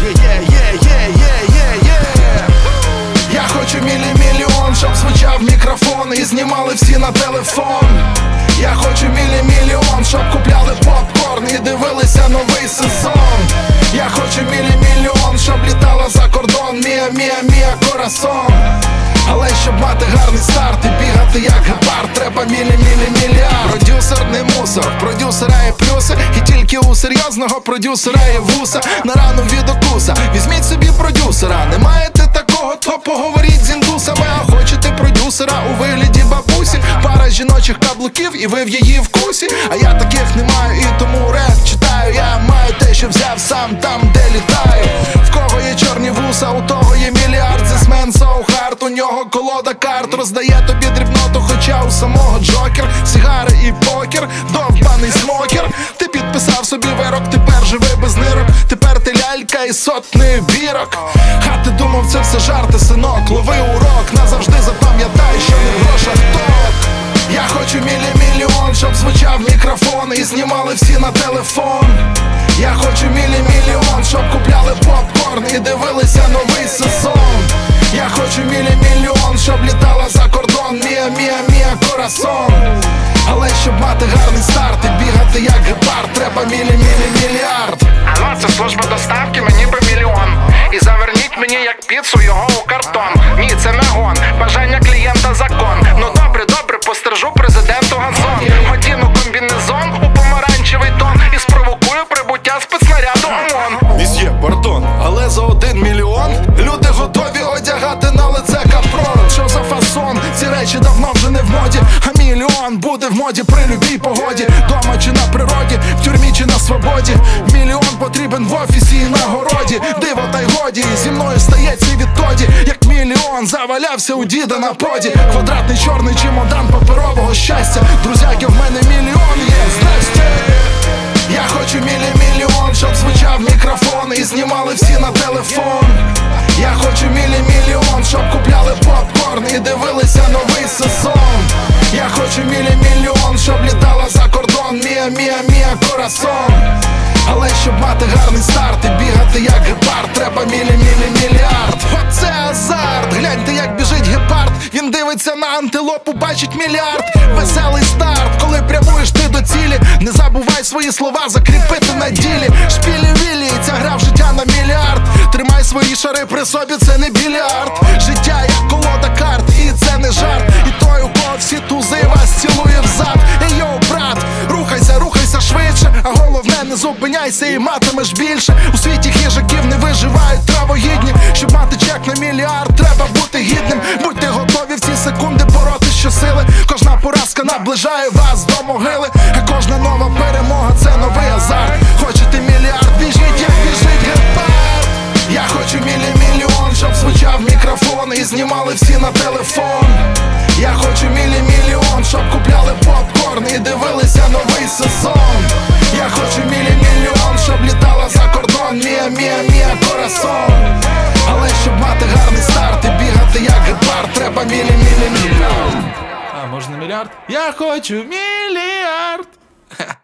Я хочу мільйон, щоб звучав мікрофон і знімали всі на телефон. Я хочу мільйон, щоб купляли попкорн і дивилися новий сезон. Я хочу мільйон, щоб літала за кордон мія корасон. Але щоб мати гарний старт і бігати як гепард, треба мільярд. Продюсер не мусор, продюсера є плюси, і тільки у серйозного продюсера є вуса. На рану від укуса візьміть собі продюсера. Не маєте такого, то поговоріть з індусами. А хочете продюсера у вигляді бабусі? Пара жіночих каблуків і ви в її вкусі. А я таких не маю і тому реп читаю. Я маю те, що взяв сам там, де літаю. В кого є чорні вуса, у того є мільярд. This man so hard, у нього колода карт. Роздає тобі дрібноту, хоча у самого Джокер. Сігари і покер, довбаний смокер. Ти підписав собі вирок, тепер живи без нирок. Тепер ти лялька із сотнею бірок. А ти думав, це все жарти, синок. Лови урок, назавжди запам'ятай, що не в грошах ток. Я хочу мільйон, щоб звучав мікрофон і знімали всі на телефон. Я хочу мільйон, щоб купляли попкорн і дивилися новий сезон. Я хочу мільйон, щоб літала за кордон мія корасон. Але щоб мати гарний старт і бігати як гепард, треба мільярд. Алло, це служба доставки, мені би мільйон. І заверніть мені як піцу його у картон. Ні, це не гон, бажання клієнта закон. Ну добре, пострижу президенту газон. Одіну комбінезон у помаранчевий тон і спровокую прибуття спецнаряду ОМОН. Місьє, пардон, але за 1 мільйон люди готові одягати на лице капрон. Що за фасон? Ці речі давно вже не в моді. А мільйон буде в моді при любій погоді. Дома чи на природі, в тюрмі чи на свободі. Мільйон потрібен в офісі і на городі. Диво та й годі, зі мною стається відтоді, як мільйон завалявся у діда на поді. Квадратний чорний чемодан паперового щастя. Друзяки, в мене мільйон є, здрасте. Я хочу мільйон, щоб звучав мікрофон і знімали всі на телефон. Я хочу мільйон, щоб купляли попкорн і дивилися новий сезон. Я хочу мільйон, щоб літала за кордон мія корасон. Але щоб мати гарний старт і бігати як гепард, треба мільярд. Оце азарт, гляньте як біжить гепард. Він дивиться на антилопу, бачить мільярд. Веселий старт, коли прямуєш ти до цілі. Не забувай свої слова закріпити на ділі. Шпілі-вілі, ця гра в життя на мільярд. Тримай свої шари при собі, це не більярд. Життя як колода карт, і це не жарт. І той, у кого всі тузи, вас цілує взад. Ей йоу, брат, рухайся швидше. А головне, не зупиняйся і матимеш більше. У світі хижаків не виживають травоїдні. Щоб мати чек на мільярд, треба бути гідним. Будьте готові в ці секунди боротись щосили. Кожна поразка наближає вас до могили. А кожна нова перемога – це новий азарт. Хочете мільярд, біжіть як біжить гепард. Я хочу мільйон, щоб звучав мікрофон і знімали всі на телефон. Я хочу мільйон, щоб купляли попкорн і дивилися новий сезон. Я хочу мільйон, щоб літала за кордон мія корасон. Але щоб мати гарний старт і бігати як гепард, треба мільярд. А можна мільярд? Я хочу мільярд.